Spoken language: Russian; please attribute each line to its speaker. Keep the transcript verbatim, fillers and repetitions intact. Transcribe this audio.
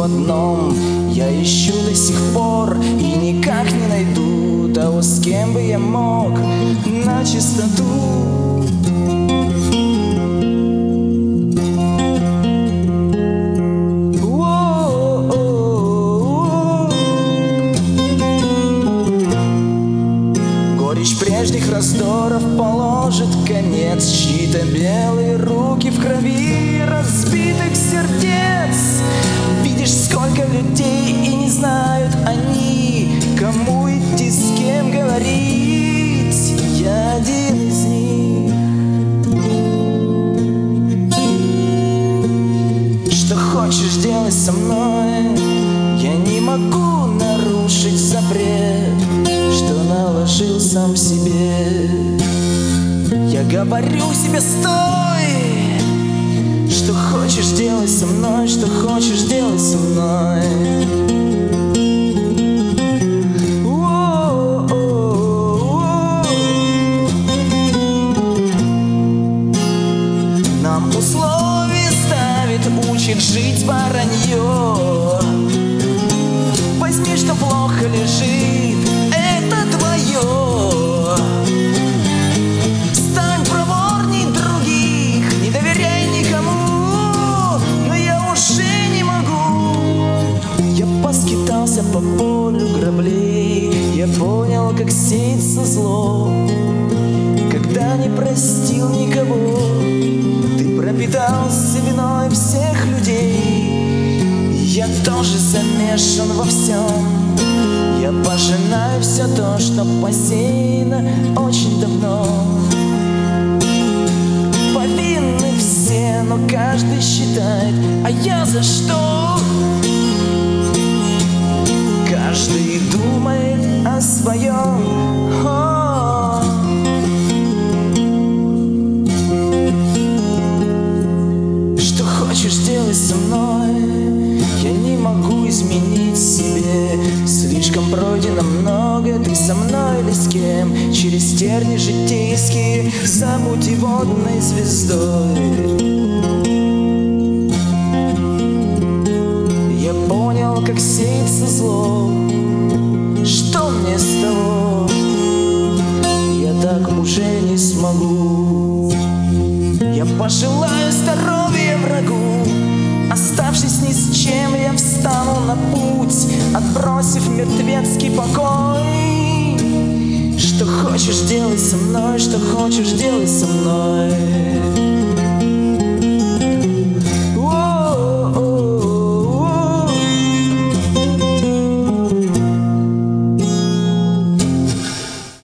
Speaker 1: в одном. Я ищу до сих пор и никак не найду того, с кем бы я мог на чистоту. Горечь прежних раздоров положит конец чьи-то белые руки в крови разбитых сердец. Видишь, сколько людей, и не знают они, кому идти, с кем говорить. Я один из них. Что хочешь, делай со мной. Я не могу нарушить запрет, что наложил сам себе. Я говорю себе: стой! Что хочешь, делай со мной, что хочешь, делай со мной. Нам условия ставит, учит жить воронье. Возьми, что плохо лежит, это твое. Стань проворней других, не доверяй никому. Но я уже не могу. Я поскитался по полю граблей. Я понял, как сеется зло, когда не простил никого. Ты пропитался виной всех людей. Я тоже замешан во всем. Я пожинаю все то, что посеяно очень давно. Повинны все, но каждый считает, а я за что? Каждый думает о своем. О. Что хочешь, делай со мной. Я не могу изменить себе. Слишком пройдено много. Ты со мной или с кем? Через терни житейские забудь водной звездой. Я понял, как сеется зло. Что мне с того? Я так уже не смогу. Я пожелаю здоровья врагу. Оставшись ни с чем, я встану на путь, отбросив мертвецкий покой. Что хочешь, делай со мной, что хочешь, делай со мной.